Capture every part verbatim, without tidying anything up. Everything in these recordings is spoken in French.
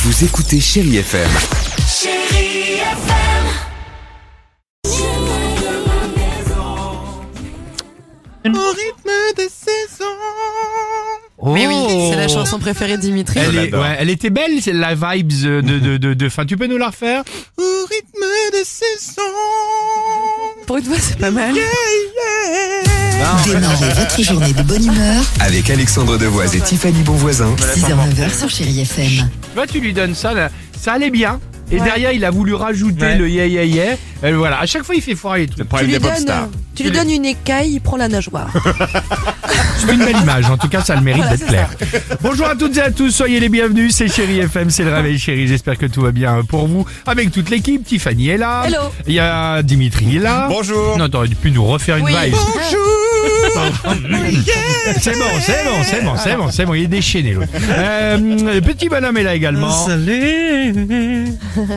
Vous écoutez Chérie F M. Chérie F M. Au rythme des saisons. Oh. Mais oui, c'est la chanson préférée de Dimitri. Elle, est, ouais, elle était belle, c'est la vibes de, de, de, de fin. Tu peux nous la refaire? Au rythme des saisons. Pour une fois, c'est pas mal. Yeah, yeah. Démarrez votre journée de bonne humeur, Avec Alexandre Devoise et Tiffany Bonvoisin. six heures neuf heures sur Chérie F M. Tu vois, tu lui donnes ça, là, ça allait bien. Et Ouais. derrière, il a voulu rajouter Ouais. le yeah yeah yeah. Et voilà, à chaque fois, il fait foirer les trucs. Tu lui, donnes, tu lui donnes une écaille, il prend la nageoire. C'est une belle image, en tout cas, ça a le mérite Voilà, d'être c'est clair. Bonjour à toutes et à tous, soyez les bienvenus, c'est Chérie F M, c'est le réveil Chérie, j'espère que tout va bien pour vous. Avec toute l'équipe, Tiffany est là. Hello. Il y a Dimitri est là. Bonjour. Non, t'aurais pu nous refaire une Oui. vibe. Bonjour. C'est bon, c'est bon, c'est bon, c'est bon, c'est bon, il est déchaîné l'autre. Euh, le petit bonhomme est là également. Salut.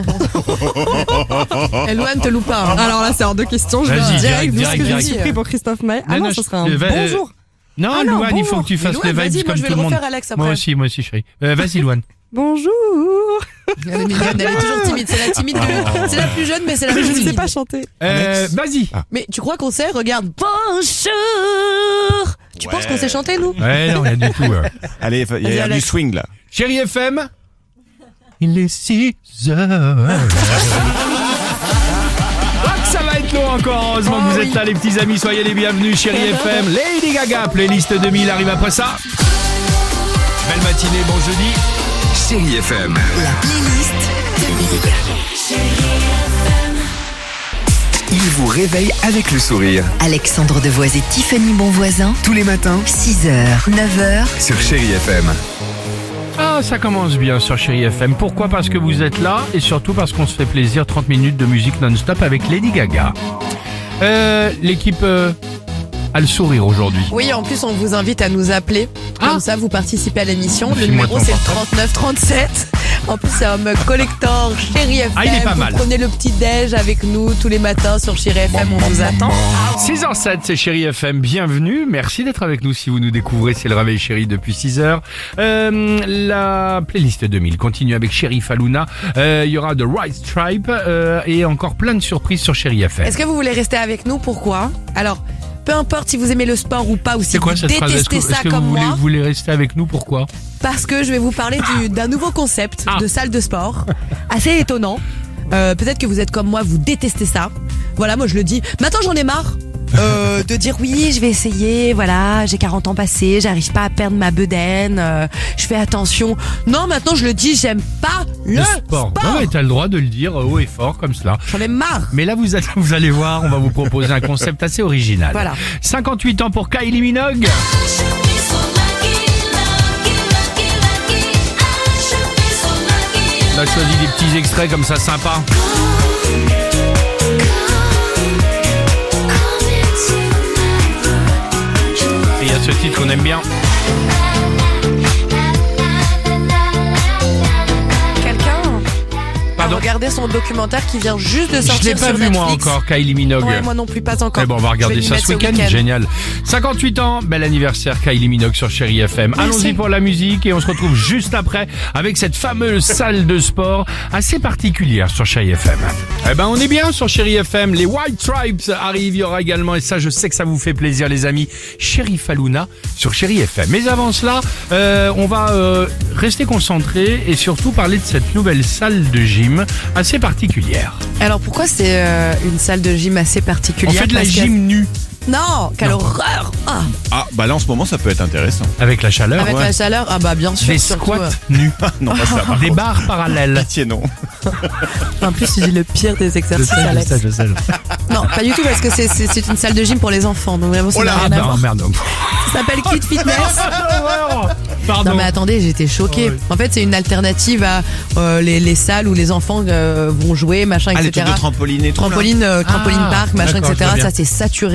Eloane te loupe pas. hein. Alors là, c'est hors de question. Je Vas-y, vais direct, direct, direct, ce que direct. j'ai pris pour Christophe Maé. Ah Non, non, non, ce je- serait un euh, va- bonjour. Non, Ah non, Louane, il faut bonjour. que tu fasses Mais les Louane, vibes vas-y, moi, comme je vais tout le le monde. refaire, Alex, après. Moi aussi, moi aussi, chérie. Euh, vas-y, Louane. Bonjour. Elle est mignonne, elle est toujours timide. C'est la timide, de- c'est la plus jeune, mais c'est la Mais plus je ne sais timide. pas chanter. Euh, vas-y. Mais tu crois qu'on sait? Regarde. Bonjour. Tu penses qu'on sait chanter, nous? Ouais, non, rien du tout. euh. Allez, il y Vas-y, a du Alex. swing là. Chérie F M. Il est six heures. Ah, que ça va être long encore. Heureusement que vous Oh, êtes oui. là, les petits amis. Soyez les bienvenus, Chérie F M. Lady Gaga, playlist deux mille arrive après ça. Belle matinée, bon jeudi. Chérie F M. La playlist Il vous réveille avec le sourire. Alexandre Devoise et Tiffany Bonvoisin. Tous les matins six heures, neuf heures. sur Chérie F M. Ah, ça commence bien sur Chérie F M. Pourquoi? Parce que vous êtes là et surtout parce qu'on se fait plaisir. trente minutes de musique non-stop avec Lady Gaga. Euh, l'équipe euh, a le sourire aujourd'hui. Oui, en plus, on vous invite à nous appeler. Comme Ah. ça, vous participez à l'émission. Le File-moi numéro, ton c'est le portable. trente-neuf trente-sept. En plus, c'est un mug collector Chérie F M. Ah, il est pas vous mal. prenez le petit déj avec nous tous les matins sur Chérie F M. On vous attend. six heures zéro sept, c'est Chérie F M, bienvenue, merci d'être avec nous si vous nous découvrez, c'est le réveil Chérie depuis six heures. Euh, la playlist deux mille continue avec Chérie Faluna, euh, il y aura The Right Stripe euh, et encore plein de surprises sur Chérie F M. Est-ce que vous voulez rester avec nous? Pourquoi? Alors, peu importe si vous aimez le sport ou pas, ou si C'est quoi vous cette phrase? Est-ce que, détestez ça est-ce que comme vous voulez, moi, vous voulez rester avec nous? Pourquoi? parce que je vais vous parler du- d'un nouveau concept Ah. de salle de sport, assez étonnant. Euh, peut-être que vous êtes comme moi, vous détestez ça. Voilà, moi je le dis. Maintenant j'en ai marre euh, de dire oui, je vais essayer. Voilà, j'ai quarante ans passés, j'arrive pas à perdre ma bedaine. euh, je fais attention. Non, maintenant je le dis, j'aime pas le, sport. Non mais t'as le droit de le dire haut et fort comme cela. J'en ai marre. Mais là, vous allez, vous allez voir, on va vous proposer un concept assez original. Voilà. cinquante-huit ans pour Kylie Minogue. On a choisi des petits extraits comme ça sympa. Et il y a ce titre qu'on aime bien. Quelqu'un a Pardon. regardé son documentaire qui vient juste de Je sortir l'ai pas sur vu moi Netflix. encore, Kylie Minogue. Ouais, moi non plus, pas encore. Eh bon, on va Je regarder vais m'y ça mettre ce week-end. Génial. cinquante-huit ans, bel anniversaire Kylie Minogue sur Chérie F M. Merci. Allons-y pour la musique et on se retrouve juste après avec cette fameuse salle de sport assez particulière sur Chérie F M. Eh ben, on est bien sur Chérie F M. Les White Stripes arrivent. Il y aura également, et ça, je sais que ça vous fait plaisir, les amis, Chérie Faluna sur Chérie F M. Mais avant cela, euh, on va euh, rester concentré et surtout parler de cette nouvelle salle de gym assez particulière. Alors pourquoi c'est euh, une salle de gym assez On particulière? fait de la Parce que- gym nue Non, quelle Non. horreur. Ah, Ah, bah là en ce moment ça peut être intéressant. avec la chaleur. avec ouais. la chaleur, ah bah bien sûr. Des surtout, squats euh. nus. Non, pas ça. par Des contre. barres parallèles. Pitié, non. En plus, tu dis le pire des exercices, Alex. je sais. Non, pas du tout, parce que c'est- c'est c'est une salle de gym pour les enfants. Donc vraiment, ça Oh n'a là, rien ah à bah, voir. merde. Ça s'appelle Kid Fitness. Pardon. Non mais attendez, j'étais choquée. Oh, oui. En fait, c'est une alternative à euh, les, les salles où les enfants euh, vont jouer, machin, Ah, les trucs et cetera. de trampoline et tout. là. Trampoline, euh, trampoline Ah, park, machin, d'accord, et cetera. je vois bien. Ça c'est saturé, ça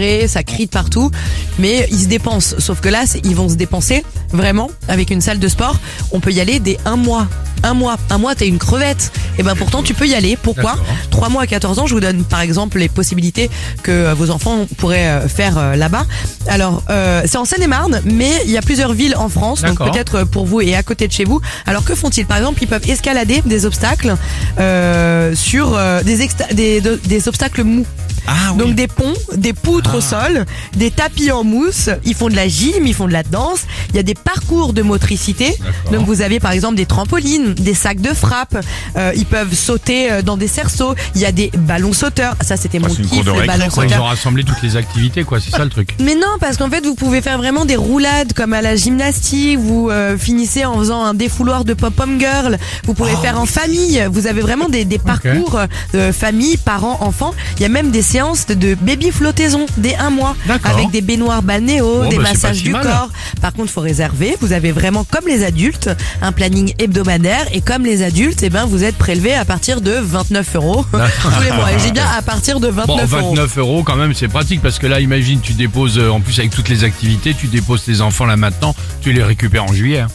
ça crie de partout, mais ils se dépensent. Sauf que là, c'est- ils vont se dépenser vraiment avec une salle de sport. On peut y aller dès un mois. Un mois, un mois, t'es une crevette. Et ben pourtant, tu peux y aller. Pourquoi? D'accord. Trois mois à quatorze ans, je vous donne par exemple les possibilités que euh, vos enfants pourraient euh, faire euh, là-bas. Alors, euh, c'est en Seine-et-Marne, mais il y a plusieurs villes en France, donc D'accord. peut-être euh, pour vous et à côté de chez vous. Alors que font-ils? Par exemple, ils peuvent escalader des obstacles euh, sur euh, des, exta- des, de- des obstacles mous. Ah Donc des ponts, des poutres au sol, des tapis en mousse, ils font de la gym, ils font de la danse, il y a des parcours de motricité. D'accord. Donc vous avez par exemple des trampolines, des sacs de frappe, euh, ils peuvent sauter euh, dans des cerceaux, il y a des ballons sauteurs. Ça c'était Ah, mon c'est une kiff, cour de les récré, ballons quoi. Ils ont sauteurs. rassemblé toutes les activités, quoi. C'est ça le truc. Mais non, parce qu'en fait, vous pouvez faire vraiment des roulades comme à la gymnastique, vous euh, finissez en faisant un défouloir de pop-pom girl, vous pouvez faire en famille, vous avez vraiment des, des parcours de famille, parents, enfants. Il y a même des séances de baby flottaison dès un mois, D'accord. avec des baignoires balnéo, Bon, des bah, c'est pas massages si du mal. corps. Par contre, faut réserver, vous avez vraiment comme les adultes, un planning hebdomadaire, et comme les adultes, eh ben, vous êtes prélevé à partir de vingt-neuf euros tous les mois. Et j'ai bien à partir de Bon, vingt-neuf euros. vingt-neuf euros quand même, c'est pratique parce que là, imagine, tu déposes, euh, en plus avec toutes les activités, tu déposes tes enfants là maintenant, tu les récupères en juillet. hein.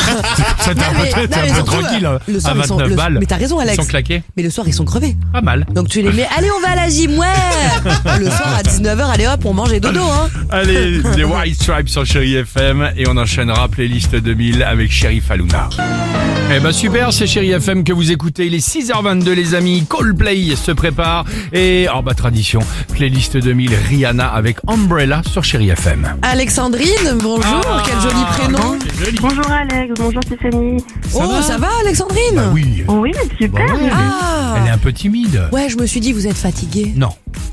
Ça t'es Non, un mais- peu, non, t'es un mais peu surtout, tranquille euh, hein, le soir, à ils sont- vingt-neuf le- balles. mais t'as raison, Alex. Ils sont claqués. Mais le soir, ils sont crevés. Pas mal. Donc tu les mets, allez on va à la gym, ouais. Le soir à dix-neuf heures, allez hop, on mange et dodo, hein. Allez, les White Stripes sur Chéri F M et on enchaînera playlist deux mille avec Chéri Faluna. Eh ben super, c'est Chéri F M que vous écoutez. Il est six heures vingt-deux les amis, Coldplay se prépare et oh bah tradition, playlist deux mille Rihanna avec Umbrella sur Chéri F M. Alexandrine, bonjour, Ah, quel joli prénom. c'est joli. Bonjour Alex, bonjour Tiffany. Oh, va ça va Alexandrine? Bah oui. Oui, super. Bah ouais. Ah. Elle est un peu timide. Ouais, je me suis dit, vous êtes fatigué. Non.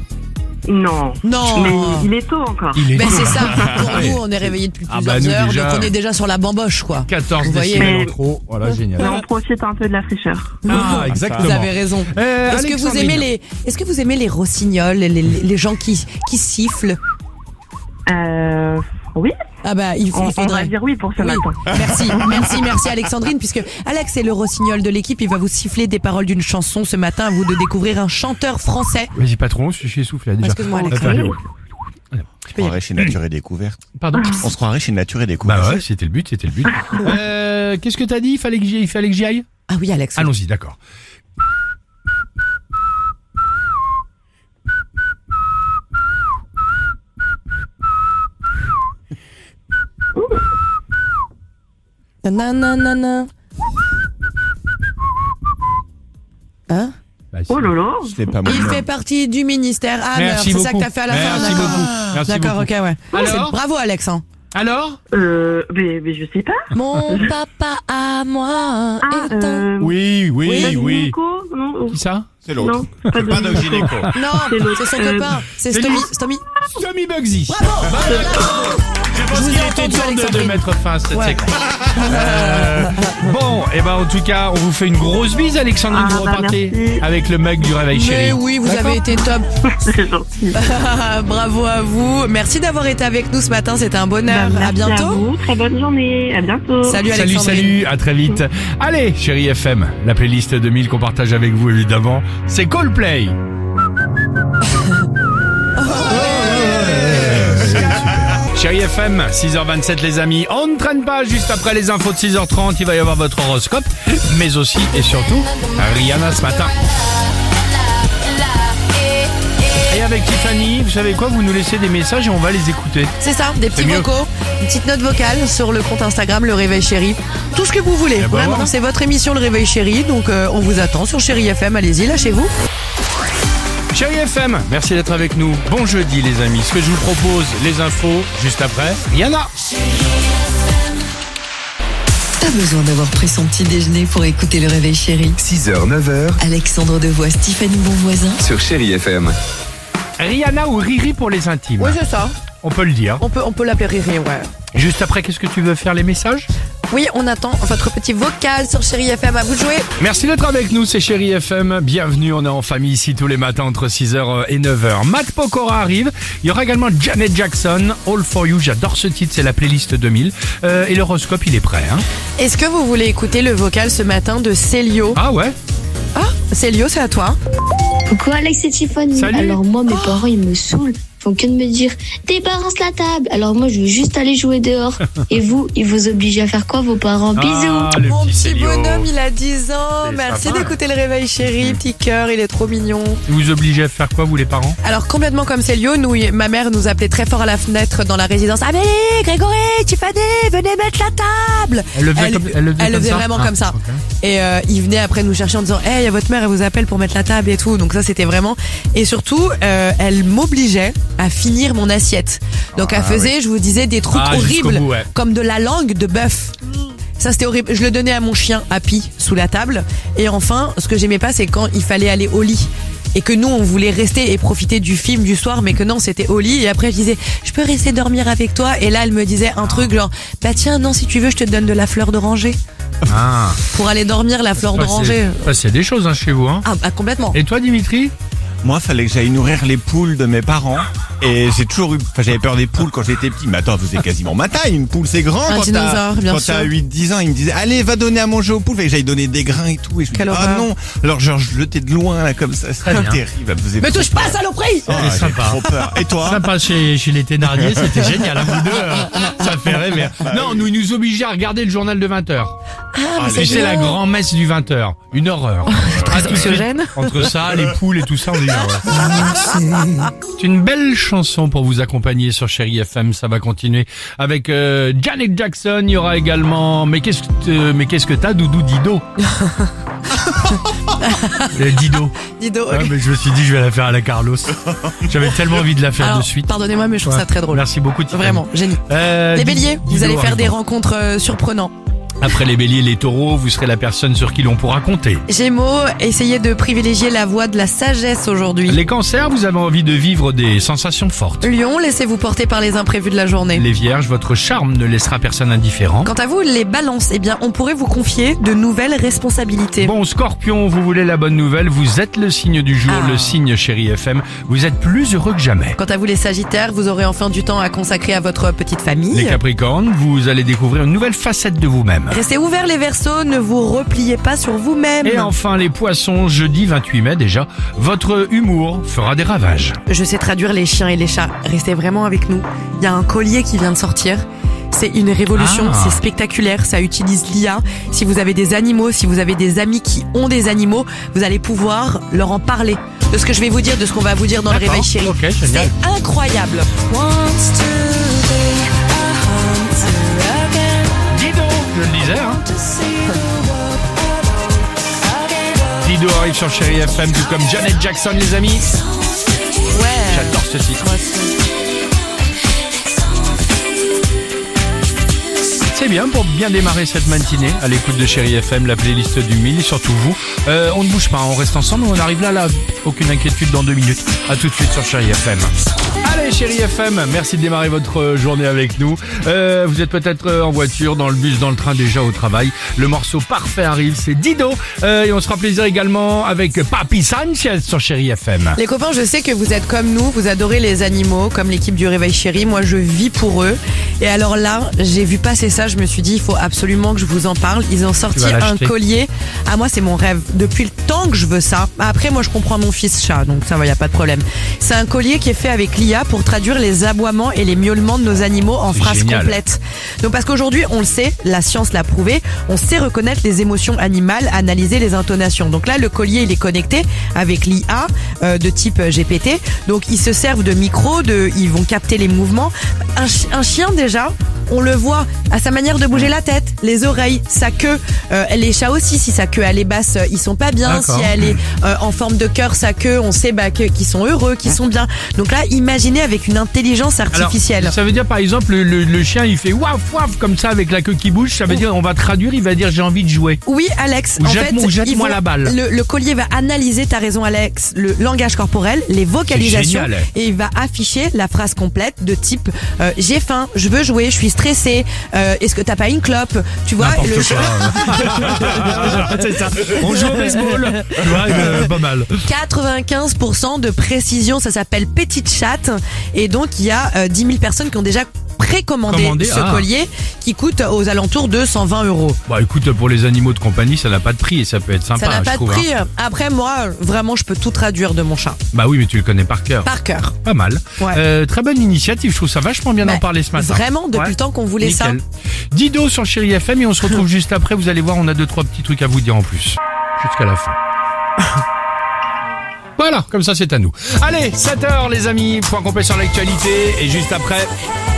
Non. Non. Mais il est tôt encore. Il est Ben c'est ça, pour nous, on est réveillés depuis Ah plusieurs bah nous, heures, déjà. donc on est déjà sur la bamboche, quoi. quatorze Vous voyez. décibels en Mais- trop. Voilà, Mais génial. on profite un peu de la fraîcheur. Ah, Vous exactement. avez raison. Euh, Est-ce que vous Alexandrine. aimez les, est-ce que vous aimez les rossignols, les, les, les gens qui, qui sifflent? Euh, oui, Ah bah, il, on, il on faudrait. va dire oui pour ce Oui. matin. Merci, merci, merci Alexandrine, puisque Alex est le rossignol de l'équipe, il va vous siffler des paroles d'une chanson ce matin, à vous de découvrir un chanteur français. Vas-y patron, je suis essoufflé là, déjà. Excuse-moi Attends, Alexandrine. allez. On se croirait chez Nature et Découverte. Pardon. On se croirait chez Nature et Découverte. Bah ouais, c'était le but, c'était le but. Euh, qu'est-ce que t'as dit? Il fallait que j'y, il fallait que j'y aille? Ah oui Alex. Allons-y, d'accord. Nananana. Hein? Bah, c'est- Oh là là. C'est pas mon Il nom. fait partie du ministère. Ah merde, Merci c'est ça que beaucoup. t'as fait à la Merci fin. d'accord. beaucoup. Merci D'accord, beaucoup. ok, ouais. Alors C'est- Bravo Alex. Hein. Alors? Euh, mais, mais je sais pas. Mon papa à moi Ah, est un... euh, Oui, oui, Doc oui. Gynéco, non, Qui ça? C'est l'autre. non, pas Pas de Doc Gynéco. C'est Non, l'autre. c'est son Euh, copain. C'est c'est Stomy. lui. Stomy. Tommy Bugsy. Bravo. Je pense vous qu'il ai était entendu, temps de, de Alexandrine. mettre fin à cette Ouais. séquence. Euh, bon, et ben en tout cas, on vous fait une grosse bise, Alexandrine, Ah, vous bah, repartez merci. avec le mug du réveil Mais chéri. oui, vous D'accord. avez été top. C'est gentil. Bravo à vous. Merci d'avoir été avec nous ce matin. C'était un bonheur. Bah, à merci bientôt. vous. Très bonne journée. À bientôt. Salut Salut, Alexandrine. salut, à très vite. Allez, Chéri F M, la playlist deux mille qu'on partage avec vous évidemment, c'est Coldplay. Chéri F M, six heures vingt-sept les amis, on ne traîne pas juste après les infos de six heures trente, il va y avoir votre horoscope, mais aussi et surtout Rihanna ce matin. Et avec Tiffany, vous savez quoi, vous nous laissez des messages et on va les écouter. C'est ça, des petits mieux. vocaux, une petite note vocale sur le compte Instagram Le Réveil Chéri. Tout ce que vous voulez, ben vraiment. voilà. C'est votre émission Le Réveil Chéri, donc euh, on vous attend sur Chéri F M. Allez-y, lâchez-vous. Chéri F M, merci d'être avec nous. Bon jeudi les amis. Ce que je vous propose, les infos, juste après, Rihanna. Pas besoin d'avoir pris son petit déjeuner pour écouter le réveil chéri. six heures, neuf heures Alexandre Devoise, Tiffany Bonvoisin. sur Chéri F M. Rihanna ou Riri pour les intimes. Oui, c'est ça. On peut le dire. On peut, on peut l'appeler Riri, ouais. Juste après, qu'est-ce que tu veux faire les messages? Oui, on attend votre petit vocal sur Chéri F M. À vous de jouer. Merci d'être avec nous, c'est Chéri F M. Bienvenue, on est en famille ici tous les matins entre six heures et neuf heures. Matt Pokora arrive. Il y aura également Janet Jackson, All For You. J'adore ce titre, c'est la playlist deux mille. Euh, et l'horoscope, il est prêt. Hein. Est-ce que vous voulez écouter le vocal ce matin de Célio? Ah ouais? Ah, Célio, c'est à toi. Coucou Alex et Tiffany. Salut. Alors moi mes parents ils me saoulent. font que de me dire débarrasse la table. Alors moi, je veux juste aller jouer dehors. Et vous, ils vous obligent à faire quoi, vos parents? Bisous. Ah, le Mon petit Célio. bonhomme, il a dix ans. C'est Merci sympa. d'écouter le réveil chéri, petit cœur, il est trop mignon. Vous obligez à faire quoi, vous les parents? Alors complètement comme Célio, nous, ma mère nous appelait très fort à la fenêtre dans la résidence. Amélie, Grégory, Tiffany, venez mettre la table. Elle le faisait Elle- comme, elle le faisait elle le comme faisait ça vraiment Ah, comme ça. ok. Et euh, il venait après nous chercher en disant hey, y a votre mère, elle vous appelle pour mettre la table et tout. Donc ça c'était vraiment. Et surtout, euh, elle m'obligeait à finir mon assiette. Donc elle faisait, je vous disais, des trucs Ah, jusqu'au horribles, bout, ouais. comme de la langue de bœuf. Ça c'était horrible. Je le donnais à mon chien Happy sous la table. Et enfin, ce que j'aimais pas, c'est quand il fallait aller au lit. Et que nous, on voulait rester et profiter du film du soir, mais que non, c'était au lit. Et après, je disais, je peux rester dormir avec toi. Et là, elle me disait un truc genre, bah tiens, non, si tu veux, je te donne de la fleur d'oranger. Ah. Pour aller dormir, la fleur Ça, d'oranger. c'est- ça, c'est des choses hein, chez vous. Hein. Ah, bah, complètement. Et toi, Dimitri? Moi, fallait que j'aille nourrir les poules de mes parents. Et j'ai toujours eu, enfin, j'avais peur des poules quand j'étais petit. Mais attends, c'est quasiment ma taille. Une poule, c'est grand. Un quand dinosaure, t'as, bien quand sûr. t'as huit dix ans, ils me disaient, allez, va donner à manger aux poules. Fallait que j'aille donner des grains et tout. Et je me Quelle dis, ah horreur. non. Alors, genre, je jetais de loin, là, comme ça. C'était bien. terrible. Elle me faisait Me trop touche pas, peur. saloperie! Oh, C'était j'ai sympa. trop peur. Et toi? Sympa chez, chez les Thénardier, c'était génial, à vous deux, euh, ça fait rêver. Non, nous, ils nous obligeaient à regarder le journal de vingt heures. Ah, Et c'est la grand-messe du vingt heures. Une horreur. Ah, tout de suite, anxiogène. entre ça, les poules et tout ça, on dit ah ouais. C'est une belle chanson pour vous accompagner sur Chéri F M. Ça va continuer avec euh, Janet Jackson. Il y aura également Mais qu'est-ce que t- mais qu'est-ce que t'as, Doudou Dido? Euh, Dido. Dido. Ouais, mais je me suis dit je vais la faire à la Carlos. J'avais tellement envie de la faire Alors, de suite. pardonnez-moi, mais je trouve Ouais. ça très drôle. Merci beaucoup, Tiffany. Vraiment, génie. Euh, Les Di- béliers, vous Dido allez faire arrive. des rencontres euh, surprenantes. Après les béliers et les taureaux, vous serez la personne sur qui l'on pourra compter. Gémeaux, essayez de privilégier la voie de la sagesse aujourd'hui. Les cancers, vous avez envie de vivre des sensations fortes. Lion, laissez-vous porter par les imprévus de la journée. Les vierges, votre charme ne laissera personne indifférent. Quant à vous, les balances, eh bien, on pourrait vous confier de nouvelles responsabilités. Bon, scorpion, vous voulez la bonne nouvelle, vous êtes le signe du jour, Ah. le signe Chéri F M. Vous êtes plus heureux que jamais. Quant à vous, les sagittaires, vous aurez enfin du temps à consacrer à votre petite famille. Les capricornes, vous allez découvrir une nouvelle facette de vous-même. Restez ouverts les Verseaux, ne vous repliez pas sur vous-même. Et enfin les poissons, jeudi vingt-huit mai déjà, votre humour fera des ravages. Je sais traduire les chiens et les chats. Restez vraiment avec nous. Il y a un collier qui vient de sortir. C'est une révolution, Ah. c'est spectaculaire, ça utilise l'I A. Si vous avez des animaux, si vous avez des amis qui ont des animaux, vous allez pouvoir leur en parler. De ce que je vais vous dire, de ce qu'on va vous dire dans le D'accord. réveil chéri. Ok, génial. C'est incroyable. Dido, je le disais, hein. Dido arrive sur Chéri F M, tout comme Janet Jackson, les amis. Ouais. J'adore ce titre. Moi aussi. C'est bien pour bien démarrer cette matinée à l'écoute de Chéri F M, la playlist du mille, surtout vous. Euh, on ne bouge pas, on reste ensemble, on arrive là, là, aucune inquiétude dans deux minutes. À tout de suite sur Chéri F M. Allez Chéri F M, merci de démarrer votre journée avec nous. Euh, vous êtes peut-être euh, en voiture, dans le bus, dans le train, déjà au travail. Le morceau parfait arrive, c'est Dido. Euh, et on se fera plaisir également avec Papi Sanchez sur Chéri F M. Les copains, je sais que vous êtes comme nous, vous adorez les animaux, comme l'équipe du Réveil Chéri. Moi, je vis pour eux. Et alors là, j'ai vu passer ça, je me suis dit, il faut absolument que je vous en parle. Ils ont sorti vas un l'acheter. collier. Ah, moi, c'est mon rêve. Depuis le temps que je veux ça. Après, moi, je comprends mon fils chat, donc ça va, y a pas de problème. C'est un collier qui est fait avec l'I A pour traduire les aboiements et les miaulements de nos animaux en C'est phrases génial. complètes. Donc, parce qu'aujourd'hui, on le sait, la science l'a prouvé, on sait reconnaître les émotions animales, analyser les intonations. Donc là, le collier, il est connecté avec l'I A euh, de type G P T. Donc, ils se servent de micros, de, ils vont capter les mouvements. Un, chi- un chien, déjà, on le voit à sa manière de bouger la tête, les oreilles, sa queue. Euh, les chats aussi, si sa queue elle est basse, euh, ils sont pas bien. D'accord. Si elle est euh, en forme de cœur, sa queue, on sait bah, que- qu'ils sont heureux, qu'ils sont bien. Donc là, imaginez avec une intelligence artificielle. Alors, ça veut dire par exemple le, le- le chien il fait waf waf comme ça avec la queue qui bouge, ça veut dire on va traduire, il va dire j'ai envie de jouer. Oui, Alex. Ou en jette-moi- fait, ou jette-moi ils vont- la balle. Le, le collier va analyser, t'as raison, Alex, le langage corporel, les vocalisations, génial. et il va afficher la phrase complète de type euh, j'ai faim, je veux jouer, je suis stressé. euh, Est-ce que t'as pas une clope? Tu vois, N'importe le quoi. C'est ça. On joue au baseball. Tu vois, euh, pas mal. quatre-vingt-quinze pour cent de précision, ça s'appelle petite chatte, et donc il y a euh, dix mille personnes qui ont déjà précommander Commander, ce ah. collier qui coûte aux alentours de cent vingt euros. Bah écoute, pour les animaux de compagnie, ça n'a pas de prix et ça peut être sympa, Ça n'a je pas de trouve. prix. hein. Après, moi, vraiment, je peux tout traduire de mon chat. Bah oui, mais tu le connais par cœur. Par cœur. Pas mal. Ouais. Euh, très bonne initiative, je trouve ça vachement bien d'en Bah, parler ce matin. Vraiment, depuis Ouais. le temps qu'on voulait Nickel. Dido sur Chéri F M et on se retrouve juste après. Vous allez voir, on a deux, trois petits trucs à vous dire en plus. Jusqu'à la fin. Voilà, comme ça c'est à nous. Allez, sept heures les amis, point complet sur l'actualité. Et juste après,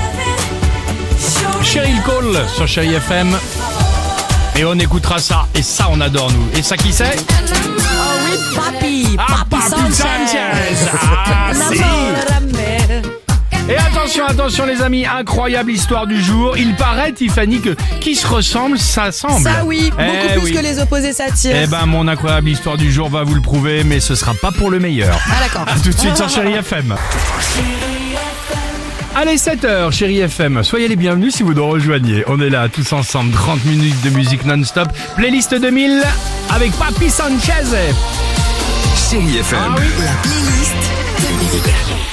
Cheryl Cole sur Chéri F M. Et on écoutera ça. Et ça, on adore nous. Et ça, qui c'est? ça. Oh oui, Papi. Ah, Papi Papi Sanchez. Ah, si. Et attention, attention les amis, incroyable histoire du jour. Il paraît, Tiffany, que qui se ressemble, ça semble. Ça oui, beaucoup Eh plus oui. que les opposés s'attirent. Eh ben, mon incroyable histoire du jour va vous le prouver, mais ce sera pas pour le meilleur. Ah d'accord. A tout de suite sur Chéri F M. Allez, sept heures, Chéri F M. Soyez les bienvenus si vous nous rejoignez. On est là, tous ensemble, trente minutes de musique non-stop. Playlist deux mille avec Papi Sanchez. Chéri F M. Ah oui. La playlist.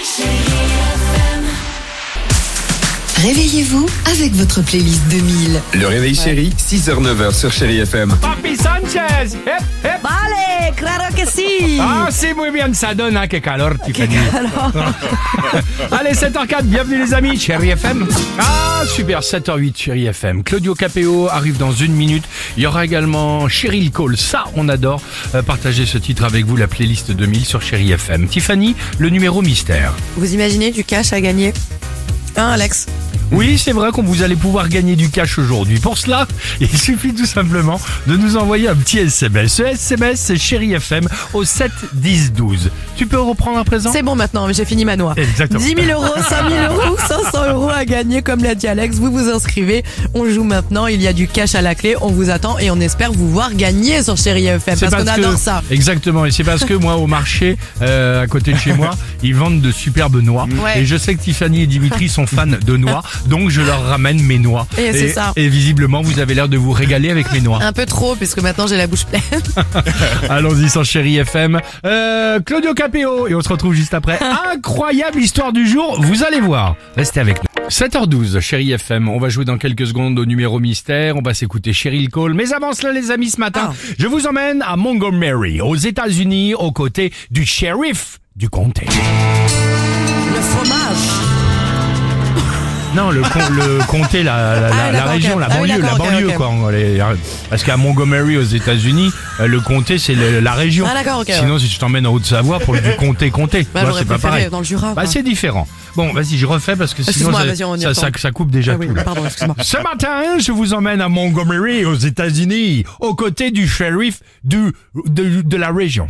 Réveillez-vous avec votre playlist deux mille. Le réveil chéri, six heures neuf heures sur Chéri F M. Papi Sanchez. Hep, hep. Vale, claro que si. Ah, c'est muy bien, ça donne, hein, que calor, Tiffany. Allez, sept heures quatre, bienvenue les amis, Chéri F M. Ah, super, sept heures huit, Chéri F M. Claudio Capéo arrive dans une minute. Il y aura également Cheryl Cole, ça, on adore. Euh, partager ce titre avec vous, la playlist deux mille sur Chéri F M. Tiffany, le numéro mystère. Vous imaginez du cash à gagner? Hein, Alex? Oui, c'est vrai qu'on vous allez pouvoir gagner du cash aujourd'hui. Pour cela, il suffit tout simplement de nous envoyer un petit S M S. Ce S M S, c'est Chéri F M au sept dix douze. Tu peux reprendre à présent? C'est bon maintenant, j'ai fini ma noix. Exactement. dix mille euros, cinq mille euros, cinq cents euros à gagner, comme l'a dit Alex. Vous vous inscrivez, on joue maintenant, il y a du cash à la clé, on vous attend et on espère vous voir gagner sur Chéri F M, C'est parce qu'on parce adore que- ça. Exactement, et c'est parce que moi au marché euh, à côté de chez moi, ils vendent de superbes noix. Ouais. Et je sais que Tiffany et Dimitri sont fans de noix, donc je leur ramène mes noix. Et c'est ça. Et visiblement, vous avez l'air de vous régaler avec mes noix. Un peu trop, puisque maintenant j'ai la bouche pleine. Allons-y sur Chéri F M. Euh, Claudio Capéo, et on se retrouve juste après. Incroyable histoire du jour, vous allez voir. Restez avec nous. sept heures douze, Chéri F M. On va jouer dans quelques secondes au numéro mystère. On va s'écouter Cheryl Cole. Mais avant cela, les amis, ce matin, Ah. je vous emmène à Montgomery, aux États-Unis, aux côtés du shérif du comté. Le fromage. Non, le, con- le comté, la, la, la- Ah, la d'accord, région, ok. la Ah oui, banlieue, la d'accord, ok, banlieue, ok. quoi. on les- Parce qu'à Montgomery, aux États-Unis, euh, le comté, c'est le- la région. Ah, d'accord, ok, ouais. Sinon, si je t'emmène en Haute-Savoie pour du comté, comté, Bah, tu vois, j'aurais c'est pas préféré pareil. dans le Jura, Bah, quoi. c'est différent. Bon, vas-y, je refais parce que sinon, Excuse-moi, ça, vas-y, on y ça, ça, retourne. ça coupe déjà Ah oui, tout. là. pardon, excuse-moi. Ce matin, je vous emmène à Montgomery, aux États-Unis, aux côtés du shérif du, de, de la région.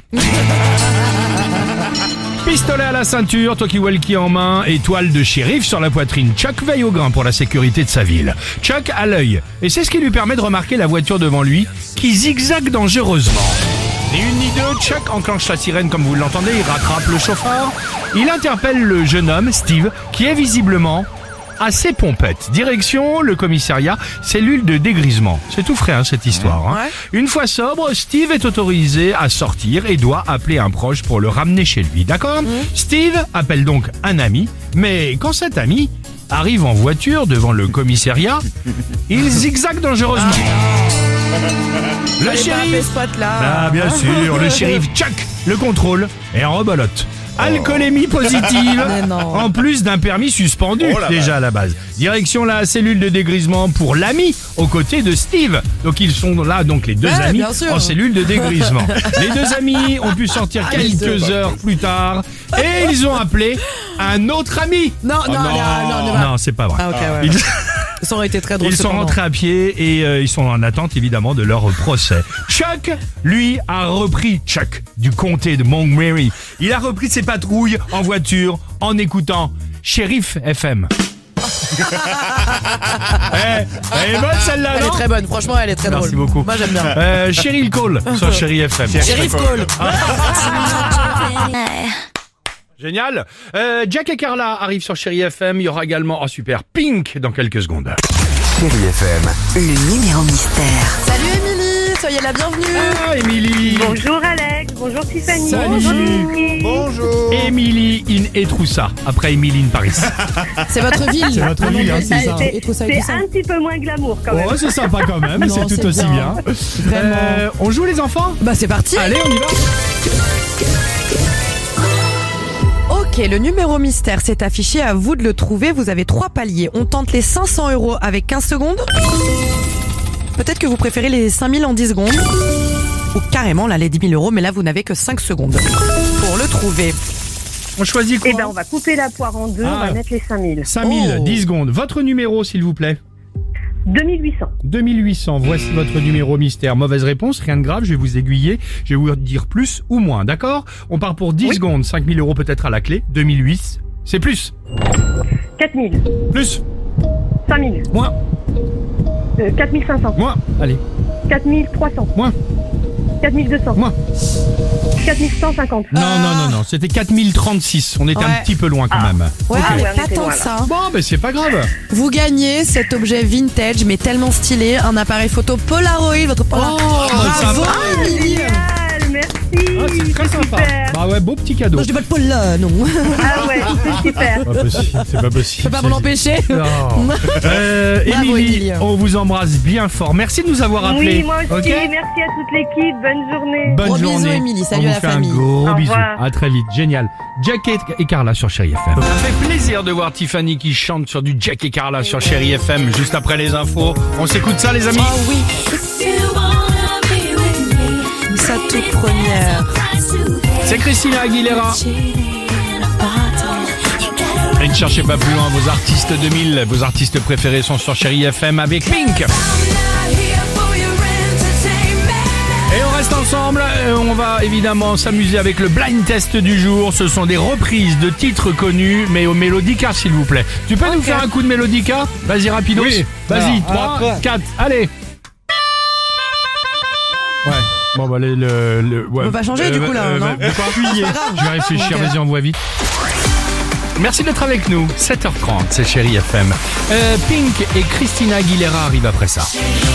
Pistolet à la ceinture, talkie-walkie en main, étoile de shérif sur la poitrine. Chuck veille au grain pour la sécurité de sa ville. Chuck a l'œil, et c'est ce qui lui permet de remarquer la voiture devant lui, qui zigzague dangereusement. Ni une ni deux, Chuck enclenche sa sirène comme vous l'entendez, il rattrape le chauffeur. Il interpelle le jeune homme, Steve, qui est visiblement assez pompette. Direction le commissariat, cellule de dégrisement. C'est tout frais, hein, cette histoire. hein. Ouais. Une fois sobre, Steve est autorisé à sortir et doit appeler un proche pour le ramener chez lui. D'accord ? Steve appelle donc un ami, mais quand cet ami arrive en voiture devant le commissariat, il zigzague dangereusement. Le Fallait pas appeler shérif... ce pote-là. Ah, bien sûr, le shérif Chuck le contrôle et en rebolote. Alcoolémie positive, Mais non. en plus d'un permis suspendu Oh la déjà à la base. Direction la cellule de dégrisement pour l'ami aux côtés de Steve. Donc ils sont là, donc les deux Ouais, amis bien sûr. en cellule de dégrisement. Les deux amis ont pu sortir quelques heures plus tard et ils ont appelé un autre ami. Non, non, non, non, non, Non, c'est pas vrai. Ah, ok, ouais. Ils- Ça aurait été très drôle. Ils sont cependant. rentrés à pied et euh, ils sont en attente évidemment de leur procès. Chuck, lui, a repris Chuck du comté de Montgomery. Il a repris ses patrouilles en voiture en écoutant Shérif F M. Eh, elle est bonne celle-là, Elle est non? très bonne, franchement, elle est très Merci drôle. beaucoup. Moi, j'aime bien. Euh, Cheryl Cole sur Chéri F M. Shérif Cole. Génial. Euh, Jack et Carla arrivent sur Chéri F M. Il y aura également, oh super, Pink dans quelques secondes. Chéri F M. Le numéro mystère. Salut Émilie, soyez la bienvenue. Ah, Émilie. Bonjour Alex, bonjour Tiffany. Salut. Bonjour Dimitri. Bonjour. Émilie in Etroussa, après Émilie in Paris. C'est votre ville. C'est votre ville, hein, c'est ça. C'est Et tout ça, et c'est tout ça. un petit peu moins glamour quand même. Oh, c'est sympa quand même, Non, c'est c'est tout aussi bien. bien. Vraiment. Euh, on joue les enfants? Bah c'est parti. Allez, on y va. Ok, le numéro mystère s'est affiché, à vous de le trouver. Vous avez trois paliers. On tente les cinq cents euros avec quinze secondes. Peut-être que vous préférez les cinq mille en dix secondes. Ou carrément là les dix mille euros, mais là vous n'avez que cinq secondes pour le trouver. On choisit quoi? Eh ben, on va couper la poire en deux, on Ah. va mettre les cinq mille. cinq mille, Oh. dix secondes. Votre numéro, s'il vous plaît. deux mille huit cents. deux mille huit cents, voici votre numéro mystère. Mauvaise réponse, rien de grave, je vais vous aiguiller. Je vais vous dire plus ou moins, d'accord? On part pour dix secondes, cinq mille euros peut-être à la clé. deux mille huit, c'est plus. quatre mille. Plus, cinq mille. moins, Euh, quatre mille cinq cents. moins, allez, quatre mille trois cents. moins, quatre mille deux cents. moins. quatre mille cent cinquante. Non, non, non, non, c'était quatre mille trente-six. On est Ouais. un petit peu loin quand Ah. même. Ouais, Ah mais ouais, on pas était tant loin, que là. ça. Bon, ben c'est pas grave. Vous gagnez cet objet vintage, mais tellement stylé, un appareil photo Polaroid, votre Polaroid. Oh, ça Bravo, va. Émilie. Génial, merci. Ah, c'est très c'est sympa. super. Bah ouais, beau petit cadeau. Non, je dis pas de Paula, non. Ah ouais, c'est super. Pas possible, c'est pas possible. Je peux pas m'en empêcher. Non. Euh, Bravo, Émilie, Émilie. on vous embrasse bien fort. Merci de nous avoir appelés. Oui, moi aussi. Ok. Merci à toute l'équipe. Bonne journée. Bonne Gros bisous, journée. Émilie. Salut On à vous la fait famille. un gros Au bisou. revoir. À très vite. Génial. Jack et, et Carla sur Chéri F M. Ça fait plaisir de voir Tiffany qui chante sur du Jack et Carla sur Chéri F M juste après les infos. On s'écoute ça, les amis? Ah oui, sa toute première. C'est Christina Aguilera. Et ne cherchez pas plus loin, vos artistes deux mille, vos artistes préférés sont sur Chéri F M avec Pink. Et on reste ensemble, euh, on va évidemment s'amuser avec le blind test du jour. Ce sont des reprises de titres connus, mais au Mélodica s'il vous plaît. Tu peux nous faire un coup de Mélodica? Vas-y rapidos. Oui. Vas-y, Alors, trois, quatre, allez. Ouais. Bon bah le... le, le ouais. On va changer, du coup, là, non de quoi? Je vais réfléchir, Ok. vas-y envoie vite. Merci d'être avec nous, sept heures trente, c'est Chéri F M. Euh, Pink et Christina Aguilera arrivent après ça.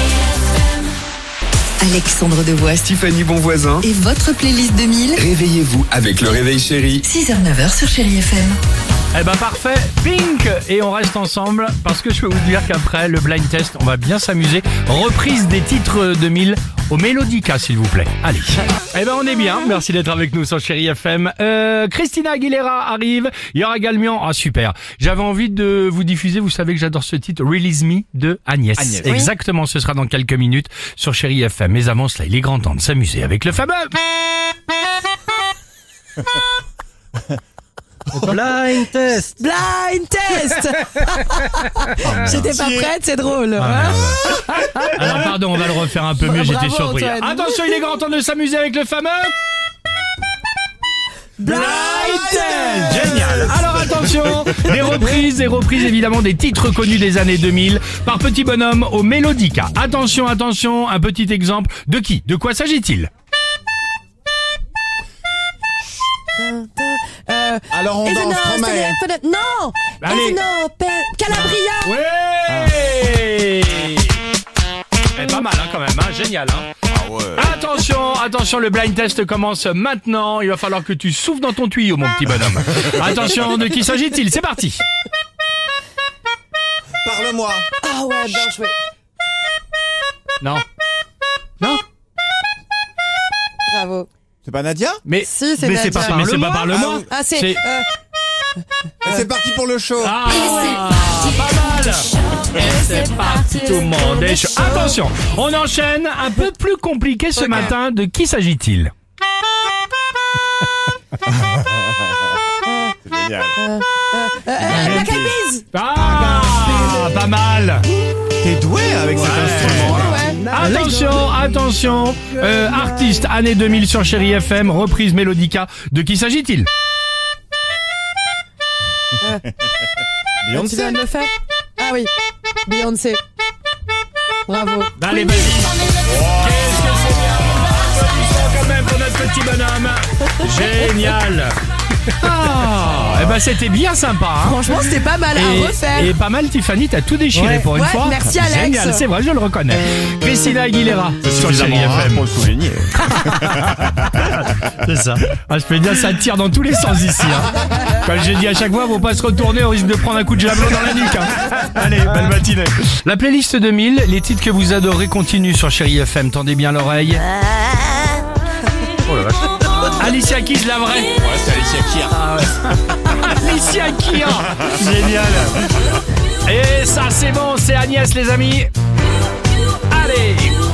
Alexandre Devoise Tiffany Bonvoisin. et votre playlist deux mille, Réveillez-vous avec le réveil chéri. six heures neuf heures sur Chéri F M. Eh ben parfait, Pink. Et on reste ensemble parce que je peux vous dire qu'après le blind test, on va bien s'amuser. Reprise des titres deux mille au Mélodica s'il vous plaît. Allez. Eh ben on est bien, merci d'être avec nous sur Chéri F M. Euh, Christina Aguilera arrive, il y aura également, ah super, j'avais envie de vous diffuser, vous savez que j'adore ce titre, Release Me de Agnès. Agnès. Exactement, ce sera dans quelques minutes sur Chéri F M. Mais avant cela, il est grand temps de s'amuser avec le fameux... Blind test. Blind test. J'étais pas prête, c'est drôle. Ah, Alors pardon, on va le refaire un peu mieux, j'étais Bravo, surpris. Antoine. Attention, il est grand temps de s'amuser avec le fameux... Blind test. Génial. Alors attention, des reprises, des reprises évidemment des titres connus des années deux mille par Petit Bonhomme au Mélodica. Attention, attention, un petit exemple. De qui? De quoi s'agit-il? Euh, Alors on Is it danse, no- Stromae. c'est- Non. Allez. Is it no- Pe- Calabria. Ouais. Eh, pas mal hein, quand même, hein, génial. Hein. Ah ouais. Attention, attention, le blind test commence maintenant. Il va falloir que tu souffles dans ton tuyau, mon petit bonhomme. Attention, de qui s'agit-il? C'est parti. Parle-moi. Ah ouais, bien joué. Non. Non. Bravo. C'est pas Nadia? Mais Si, c'est mais c'est Nadia. pas, mais c'est pas Parle-moi. parle-moi. Ah c'est. C'est- euh, C'est parti pour le show. Ah, pas mal. Et c'est parti, tout le monde est chaud. Attention, on enchaîne, un peu plus compliqué ce matin. De qui s'agit-il? C'est génial. euh, euh, Black Eyed Peas. Ah, pas mal. T'es doué avec cet instrument. Ouais. Attention, attention. Euh, artiste année deux mille sur Chéri F M, reprise Mélodica. De qui s'agit-il? Tu Beyoncé. viens de le faire. Ah oui. Beyoncé. Bravo. Allez, vas-y. Qu'est-ce que c'est bien. Applaudissements quand même pour notre petit bonhomme. Génial. Ah, eh ben c'était bien sympa. Hein. Franchement, c'était pas mal à Et, refaire. et pas mal, Tiffany, t'as tout déchiré Ouais. pour une Ouais, fois. merci, Alex. Génial, c'est vrai, je le reconnais. Christina Aguilera sur Chéri Suffisamment F rare M. pour le souligner. ça. Ah, je peux dire, ça tire dans tous les sens ici. Hein. Comme je dis à chaque fois, faut pas se retourner, on risque de prendre un coup de javelot dans la nuque. Hein. Allez, belle matinée. La playlist deux mille, les titres que vous adorez continuent sur Chérie F M. Tendez bien l'oreille. Oh la vache. Alicia Keys, la vraie. Ouais, c'est Alicia Keys. Ah ouais. Alicia Keys. Génial. Et ça, c'est bon, c'est Agnès, les amis. Allez.